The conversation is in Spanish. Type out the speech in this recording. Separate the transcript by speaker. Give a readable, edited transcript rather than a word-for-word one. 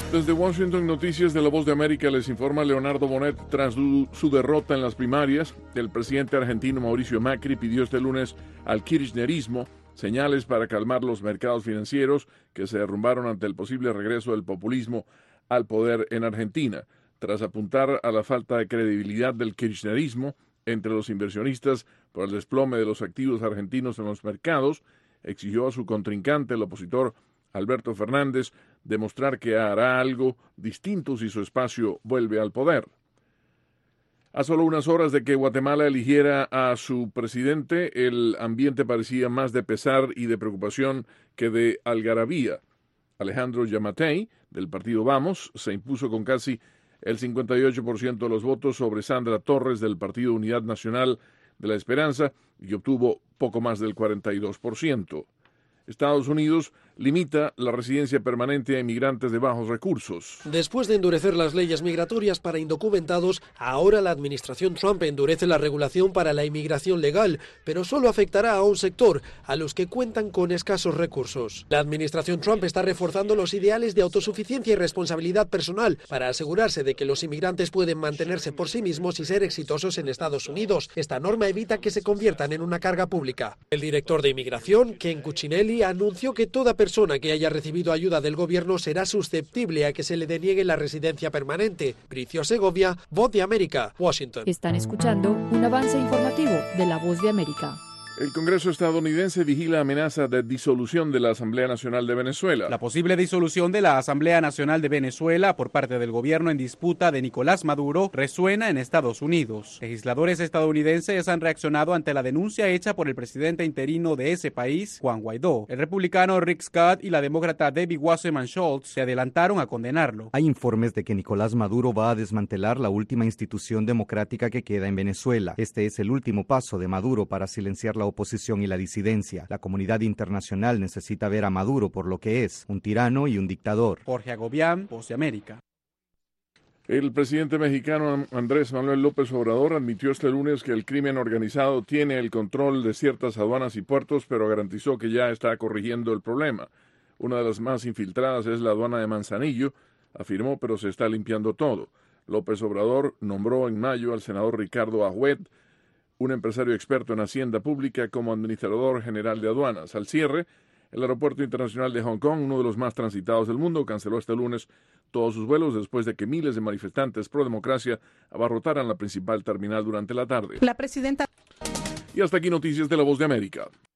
Speaker 1: Desde Washington, Noticias de la Voz de América, les informa Leonardo Bonet. Tras su derrota en las primarias, el presidente argentino Mauricio Macri pidió este lunes al kirchnerismo señales para calmar los mercados financieros que se derrumbaron ante el posible regreso del populismo al poder en Argentina. Tras apuntar a la falta de credibilidad del kirchnerismo entre los inversionistas por el desplome de los activos argentinos en los mercados, exigió a su contrincante, el opositor Alberto Fernández, demostrar que hará algo distinto si su espacio vuelve al poder. A solo unas horas de que Guatemala eligiera a su presidente, el ambiente parecía más de pesar y de preocupación que de algarabía. Alejandro Yamatei, del partido Vamos, se impuso con casi el 58% de los votos sobre Sandra Torres, del Partido Unidad Nacional de la Esperanza, y obtuvo poco más del 42%. Estados Unidos limita la residencia permanente a inmigrantes de bajos recursos.
Speaker 2: Después de endurecer las leyes migratorias para indocumentados, ahora la administración Trump endurece la regulación para la inmigración legal, pero solo afectará a un sector, a los que cuentan con escasos recursos. La administración Trump está reforzando los ideales de autosuficiencia y responsabilidad personal para asegurarse de que los inmigrantes pueden mantenerse por sí mismos y ser exitosos en Estados Unidos. Esta norma evita que se conviertan en una carga pública. El director de inmigración, Ken Cuccinelli, anunció que toda persona que haya recibido ayuda del gobierno será susceptible a que se le deniegue la residencia permanente. Bricio Segovia, Voz de América, Washington.
Speaker 3: Están escuchando un avance informativo de la Voz de América.
Speaker 1: El Congreso estadounidense vigila amenaza de disolución de la Asamblea Nacional de Venezuela.
Speaker 4: La posible disolución de la Asamblea Nacional de Venezuela por parte del gobierno en disputa de Nicolás Maduro resuena en Estados Unidos. Legisladores estadounidenses han reaccionado ante la denuncia hecha por el presidente interino de ese país, Juan Guaidó. El republicano Rick Scott y la demócrata Debbie Wasserman Schultz se adelantaron a condenarlo.
Speaker 5: Hay informes de que Nicolás Maduro va a desmantelar la última institución democrática que queda en Venezuela. Este es el último paso de Maduro para silenciar la oposición y la disidencia. La comunidad internacional necesita ver a Maduro por lo que es, un tirano y un dictador.
Speaker 4: Jorge Agobián, Voz de América.
Speaker 1: El presidente mexicano Andrés Manuel López Obrador admitió este lunes que el crimen organizado tiene el control de ciertas aduanas y puertos, pero garantizó que ya está corrigiendo el problema. Una de las más infiltradas es la aduana de Manzanillo, afirmó, pero se está limpiando todo. López Obrador nombró en mayo al senador Ricardo Agüed, un empresario experto en hacienda pública, como administrador general de aduanas. Al cierre, el Aeropuerto Internacional de Hong Kong, uno de los más transitados del mundo, canceló este lunes todos sus vuelos después de que miles de manifestantes pro democracia abarrotaran la principal terminal durante la tarde.
Speaker 6: La presidenta.
Speaker 1: Y hasta aquí Noticias de la Voz de América.